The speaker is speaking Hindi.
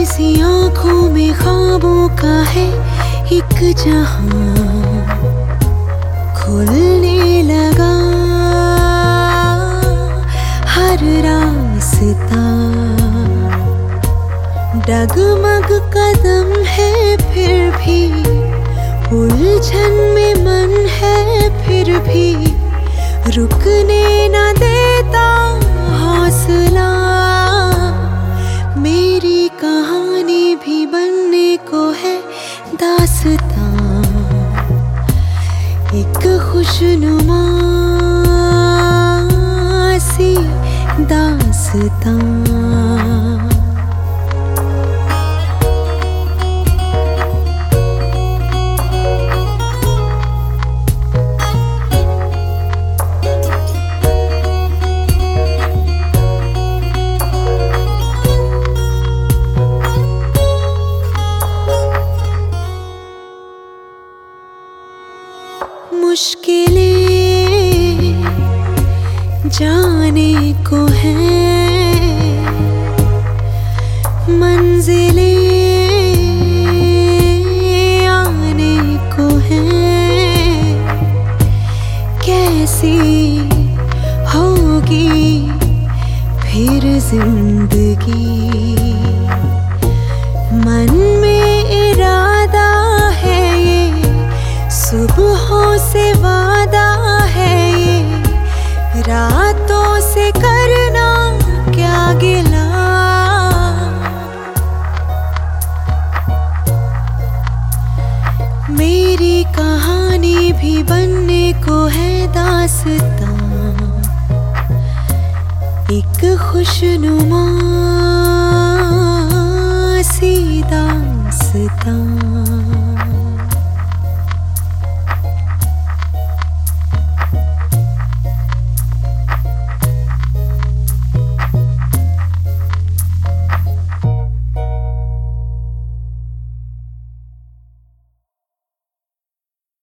सी आंखों में ख्वाबों का है एक जहां खुलने लगा। हर रास्ता डगमग कदम है, फिर भी उलझन में मन है, फिर भी रुकने न देता हौसला। मेरी कहानी भी बनने को है दास्तां, एक खुशनुमा सी दास्तां। मुश्किलें जाने को हैं, मंजिलें आने को हैं। कैसी होगी फिर जिंदगी, मन में इरादा है ये, सुबहों से वादा है ये, रातों से करना क्या गिला। मेरी कहानी भी बनने को है दास्तां, एक खुशनुमा